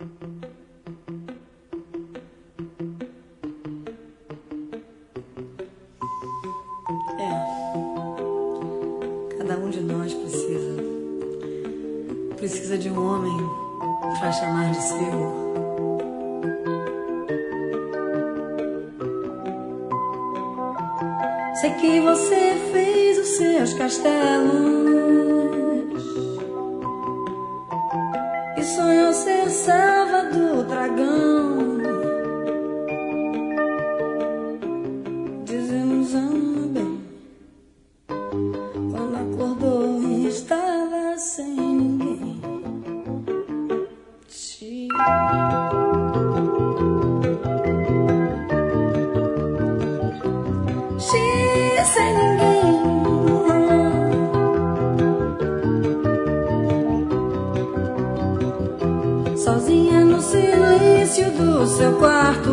Cada um de nós precisa de um homem para chamar de seu. Sei que você fez os seus castelos e sonhou ser salva do dragão. Desilusão bem quando acordou e estava sem ninguém. Sem ninguém. Sozinha no silêncio do seu quarto,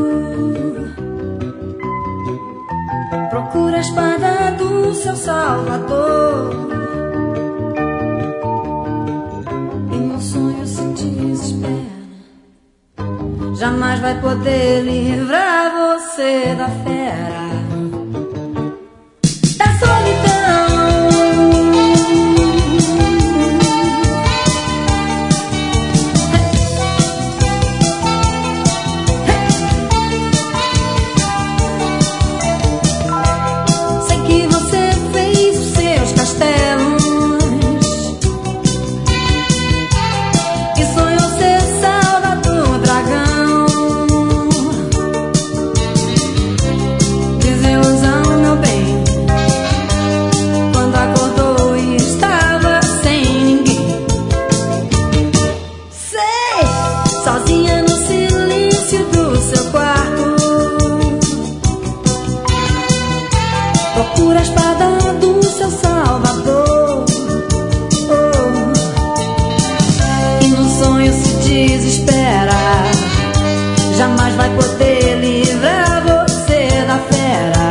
procura a espada do seu salvador. E no sonho se desespera, jamais vai poder livrar você da fera. Sozinha no silêncio do seu quarto, procura a espada do seu salvador. E no sonho se desespera, jamais vai poder livrar você da fera.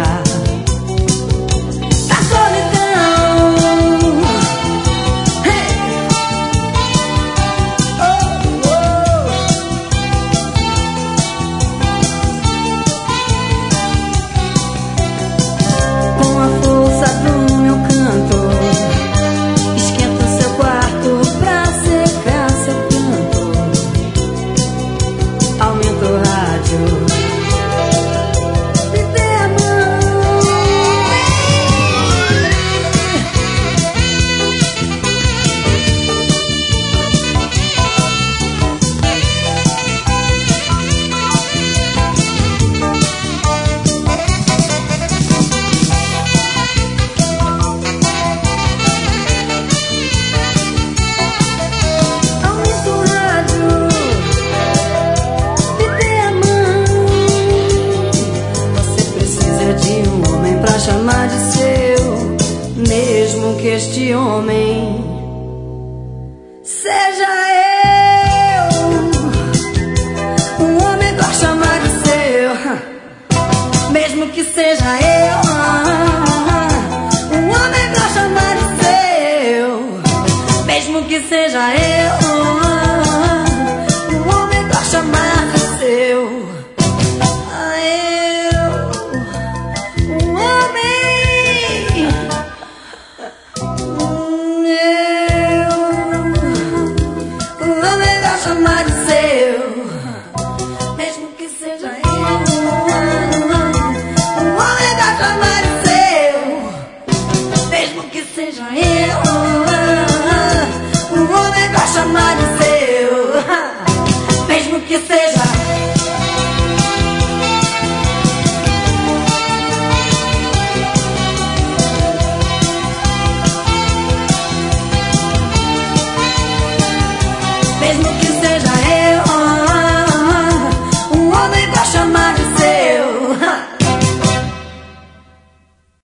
Chamar de seu, mesmo que este homem seja eu. Um homem pra chamar de seu, mesmo que seja eu. Um homem pra chamar de seu, mesmo que seja eu. Um homem pra chamar de seu. Chamar de seu, mesmo que seja eu. Um homem vai chamar de seu, mesmo que seja eu. Um homem vai chamar de seu, mesmo que seja